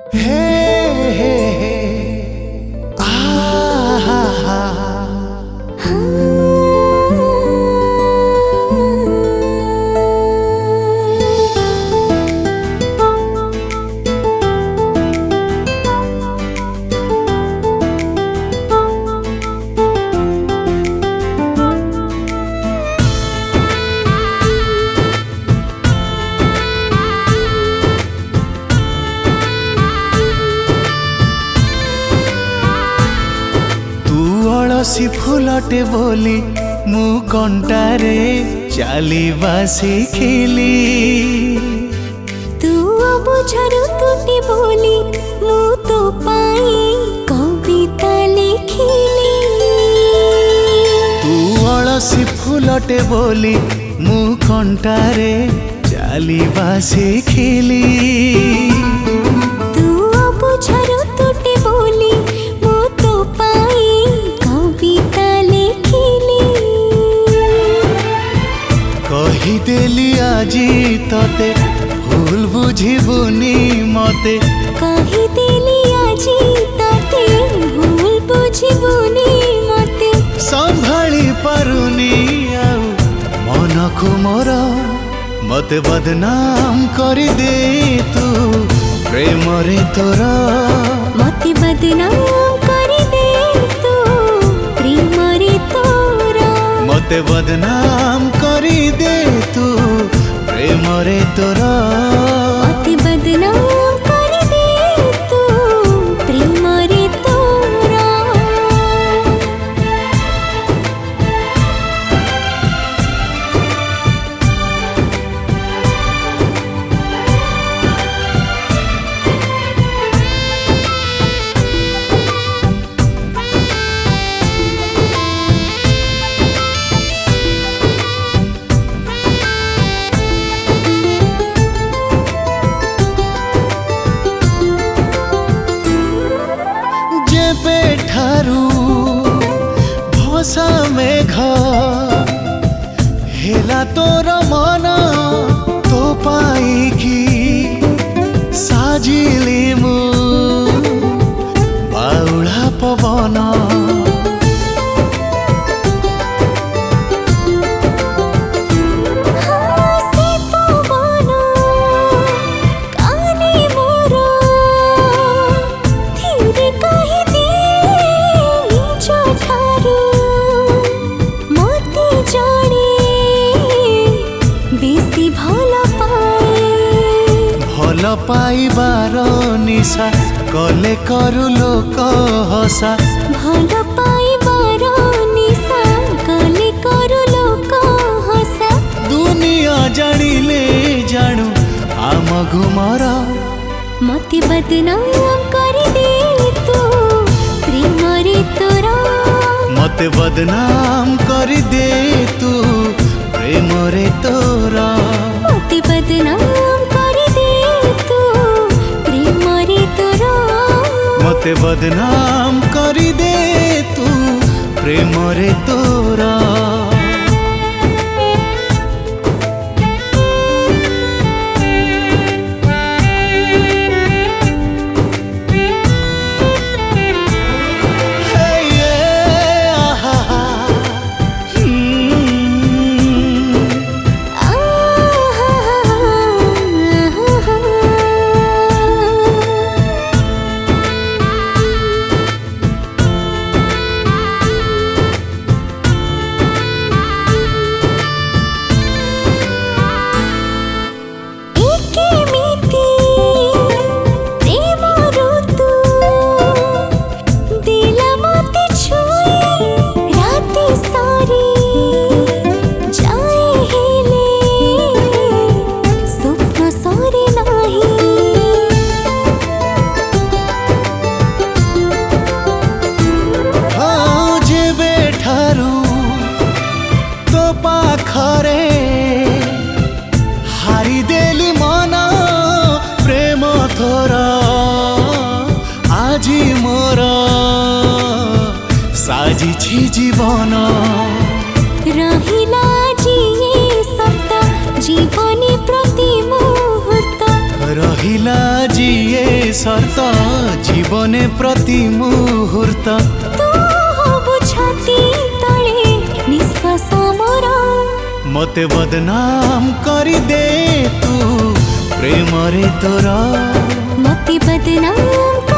हे हे हे आहा हा तुलसी फूलटे बोली मु कंटारे चलीबा शिखिली तू बुझरु तुटी बोली मु तो पाई कविता लिखिली तुलसी फूलटे बोली मु कंटारे चलीबा शिखिली तू बुझरु तुटी बोली मु तो पाई कविता लिखिली कहीदेली आजी तते भूल बुझिबुनी मते कहीदेली आजी तते भूल बुझिबुनी मते संभाली पारुनी आउ मन को मोर मते बदनाम कर दे तू प्रेम रे तोर मते बदनाम कर दे तू प्रेम रे तोर मते बदनाम कर दे तू प्रेम रे तोर मते बदनाम कर दे तू प्रेम रे तोर भसा मेघ हेला तोर मन तो पाईकी साजिली मु बाउला पवन भल पाइबार निशा कले करु लोक हसा भल पाइबार निशा कले करु लोक हसा दुनिया जानिले जानू आम घुमर मते बदनाम कर दे तू प्रेम रे तोर मते बदनाम कर दे तू प्रेम रे तोर मते बदनाम कर दे तू प्रेम रे तोर मते बदनाम कर दे तू प्रेम रे तोरा। साजिछि जीवन रहिला जीए सत जीवनी प्रति मुहूर्त रहिला जिए सर्त जीवने प्रति मुहूर्त तू हबु छाती तले निश्वास मोर मते बदनाम करी दे तू प्रेम रे तोरा मते बदनाम